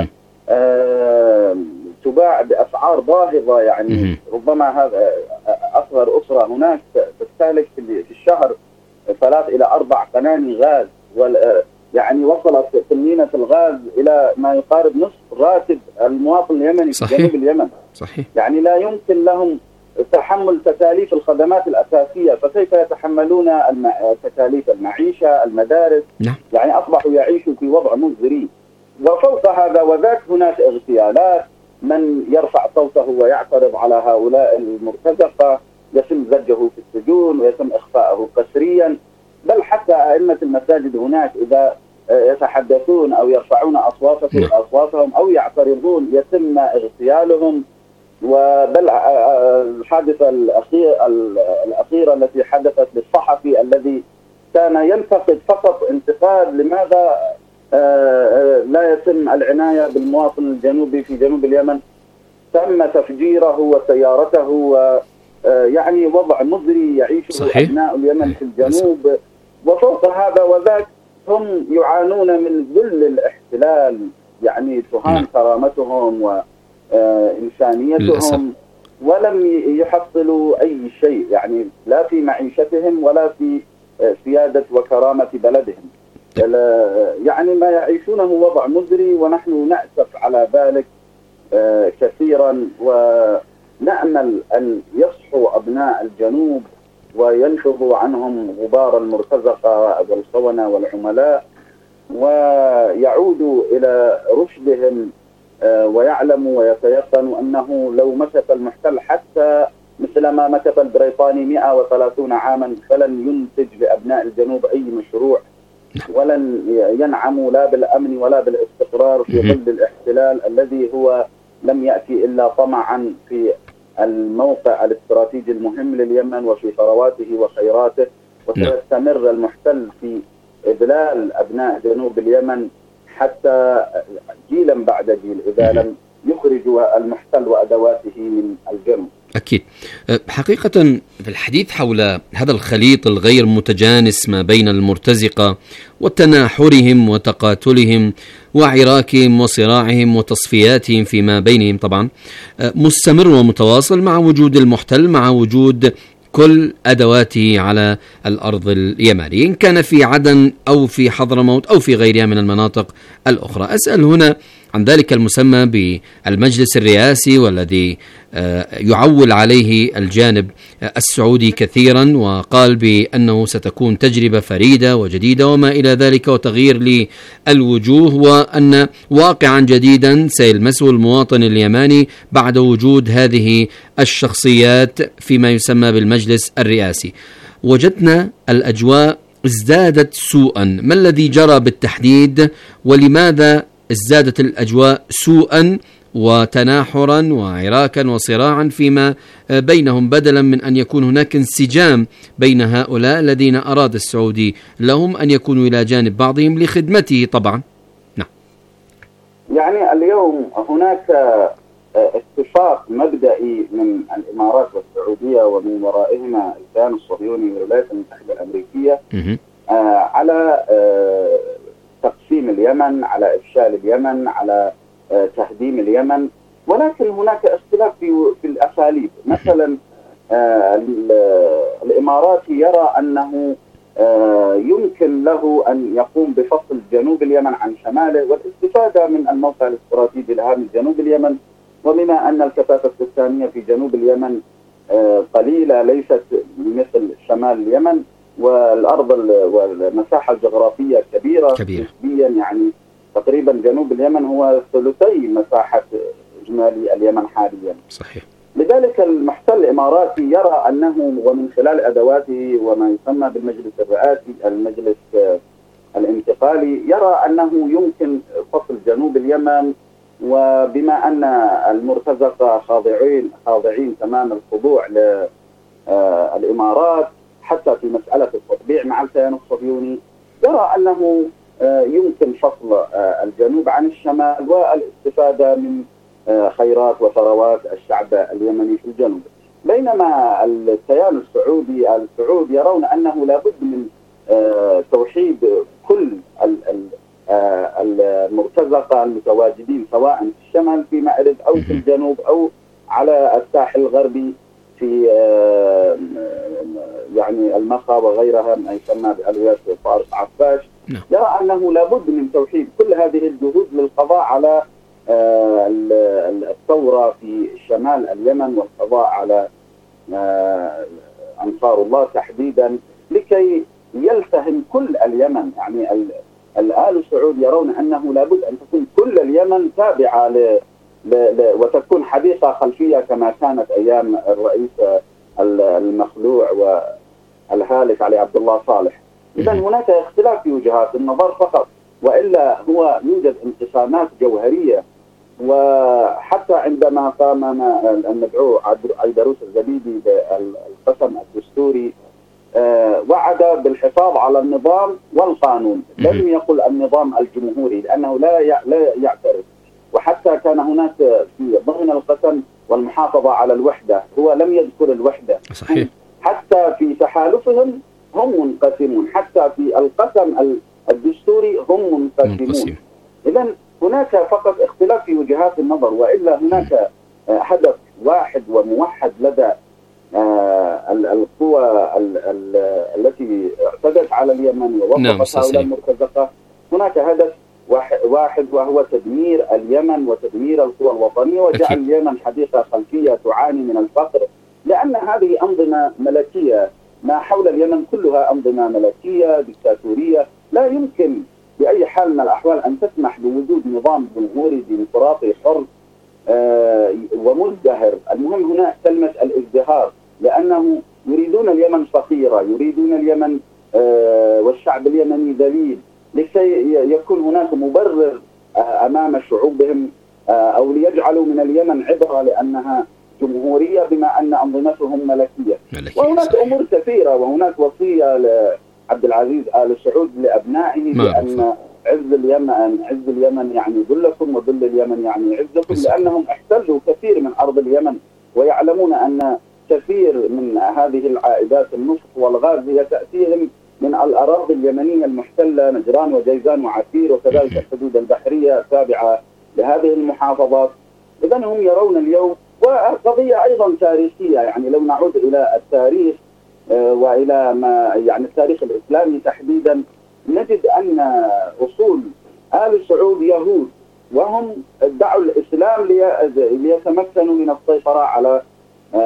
وتباع بأسعار باهظة. يعني ربما هذا أصغر أسرة هناك تستهلك في الشهر 3 إلى 4 قناني غاز، يعني وصلت ثمينة الغاز إلى ما يقارب نصف راتب المواطن اليمني في جنوب اليمن. صحيح. يعني لا يمكن لهم تحمل تكاليف الخدمات الأساسية، فكيف يتحملون تكاليف المعيشة، المدارس؟ يعني أصبحوا يعيشوا في وضع مزري. وفوق هذا وذاك هناك اغتيالات، من يرفع صوته ويعترض على هؤلاء المرتزقة يتم زجه في السجون ويتم إخفاءه قسريا، بل حتى أئمة المساجد هناك إذا يتحدثون أو يرفعون أصواتهم أو يعترضون يتم اغتيالهم. وبل الحادثة الأخيرة التي حدثت للصحفي الذي كان ينتقد فقط انتقاد لماذا لا يتم العناية بالمواطن الجنوبي في جنوب اليمن، تم تفجيره وسيارته، ويعني وضع مزري يعيشه أبناء اليمن في الجنوب. وفوق هذا وذاك هم يعانون من ذل الاحتلال، يعني تهان كرامتهم وإنسانيتهم، ولم يحصلوا أي شيء، يعني لا في معيشتهم ولا في سيادة وكرامة بلدهم. يعني ما يعيشونه وضع مزري، ونحن نأسف على ذلك كثيرا، ونأمل أن يصحوا أبناء الجنوب وينفضوا عنهم غبار المرتزقة والخونة والعملاء، ويعودوا إلى رشدهم، ويعلموا ويتيقنوا أنه لو مكث المحتل حتى مثل ما مكث البريطاني 130 عاما فلن ينتج لأبناء الجنوب أي مشروع، ولن ينعموا لا بالأمن ولا بالاستقرار في ظل الاحتلال الذي هو لم يأتي إلا طمعا في الموقع الاستراتيجي المهم لليمن وفي ثرواته وخيراته. وسيستمر المحتل في إذلال أبناء جنوب اليمن حتى جيلا بعد جيل إذا لم يخرجوا المحتل وأدواته من الجنوب. أكيد. حقيقة في الحديث حول هذا الخليط الغير متجانس ما بين المرتزقة وتناحرهم وتقاتلهم وعراكهم وصراعهم وتصفياتهم فيما بينهم طبعا مستمر ومتواصل مع وجود المحتل، مع وجود كل أدواته على الأرض اليمنية، إن كان في عدن أو في حضرموت أو في غيرها من المناطق الأخرى. أسأل هنا عن ذلك المسمى بالمجلس الرئاسي، والذي يعول عليه الجانب السعودي كثيرا، وقال بأنه ستكون تجربة فريدة وجديدة وما إلى ذلك، وتغيير للوجوه، وأن واقعا جديدا سيلمسه المواطن اليماني بعد وجود هذه الشخصيات فيما يسمى بالمجلس الرئاسي. وجدنا الأجواء ازدادت سوءا. ما الذي جرى بالتحديد، ولماذا ازدادت الأجواء سوءا وتناحرا وعراكا وصراعا فيما بينهم، بدلا من أن يكون هناك انسجام بين هؤلاء الذين أراد السعودي لهم أن يكونوا إلى جانب بعضهم لخدمته طبعا؟ نعم. يعني اليوم هناك اتفاق مبدئي من الإمارات والسعودية ومن ورائهما الكيان الصهيوني والولايات المتحدة الأمريكية على تقسيم اليمن، على إفشال اليمن، على تهديم اليمن، ولكن هناك اختلاف في الأساليب. مثلا الإماراتي يرى أنه يمكن له أن يقوم بفصل جنوب اليمن عن شماله والاستفادة من الموقع الاستراتيجي الهام جنوب اليمن، وبما أن الكثافة السكانية في جنوب اليمن قليلة ليست مثل شمال اليمن، والأرض والمساحة الجغرافية كبيرة نسبيا، يعني تقريبا جنوب اليمن هو ثلثي مساحة إجمالي اليمن حاليا. صحيح. لذلك المحتل الإماراتي يرى أنه ومن خلال أدواته وما يسمى بالمجلس الرئاسي، المجلس الانتقالي، يرى أنه يمكن فصل جنوب اليمن، وبما أن المرتزقة خاضعين تمام الخضوع للإمارات حتى في مسألة التطبيع مع الكيان الصهيوني، يرى أنه يمكن فصل الجنوب عن الشمال والاستفادة من خيرات وثروات الشعب اليمني في الجنوب. بينما الكيان السعودي يرون أنه لابد من توحيد كل المرتزقة المتواجدين سواء في الشمال في مأرب أو في الجنوب أو على الساحل الغربي في يعني المخا وغيرها ما يسمى بألوية طارق عفاش. يرى أنه لابد من توحيد كل هذه الجهود للقضاء على الثورة في شمال اليمن والقضاء على أنصار الله تحديدا، لكي يلتهم كل اليمن. يعني الآل السعود يرون أنه لابد أن تكون كل اليمن تابعة وتكون حديقة خلفية كما كانت أيام الرئيس المخلوع والهالك علي عبد الله صالح. إذا هناك اختلاف في وجهات النظر فقط، وإلا هو يوجد انقسامات جوهرية. وحتى عندما قام المدعو عيدروس الزبيدي بالقسم الدستوري وعد بالحفاظ على النظام والقانون، لم يقل النظام الجمهوري لأنه لا يعترف. وحتى كان هناك في ضمن القسم والمحافظة على الوحدة، هو لم يذكر الوحدة. صحيح. حتى في تحالفهم هم منقسمون، حتى في القسم الدستوري هم منقسمون. إذن هناك فقط اختلاف في وجهات النظر، وإلا هناك هدف واحد وموحد لدى القوى التي اعتدت على اليمن ووقفت هؤلاء المرتزقة. هناك هدف واحد وهو تدمير اليمن وتدمير القوى الوطنية وجعل اليمن حديقة خلفية تعاني من الفقر، لأن هذه أنظمة ملكية. ما حول اليمن كلها أنظمة ملكية ديكتاتورية، لا يمكن بأي حال من الأحوال أن تسمح بوجود نظام جمهوري ديمقراطي حر ومزدهر. المهم هنا كلمة الازدهار، لأنه يريدون اليمن فقيرة، يريدون اليمن والشعب اليمني ذليل، لكي يكون هناك مبرر أمام شعوبهم أو ليجعلوا من اليمن عبرة لأنها جمهورية بما أن أنظمتهم ملكية. وهناك أمور كثيرة، وهناك وصية لعبد العزيز آل سعود لأبنائه بأن عز اليمن يعني ذلكم وذل اليمن يعني عزكم، لأنهم احتلوا كثير من أرض اليمن، ويعلمون أن كثير من هذه العائدات النفط والغاز هي تأتيهم من الأراضي اليمنية المحتلة، نجران وجيزان وعسير، وكذلك الحدود البحرية التابعة لهذه المحافظات. إذن هم يرون اليوم، وقضية أيضا تاريخية، يعني لو نعود إلى التاريخ وإلى ما يعني التاريخ الإسلامي تحديدا، نجد أن أصول آل سعود يهود، وهم ادعوا الإسلام ليتمكنوا من السيطرة على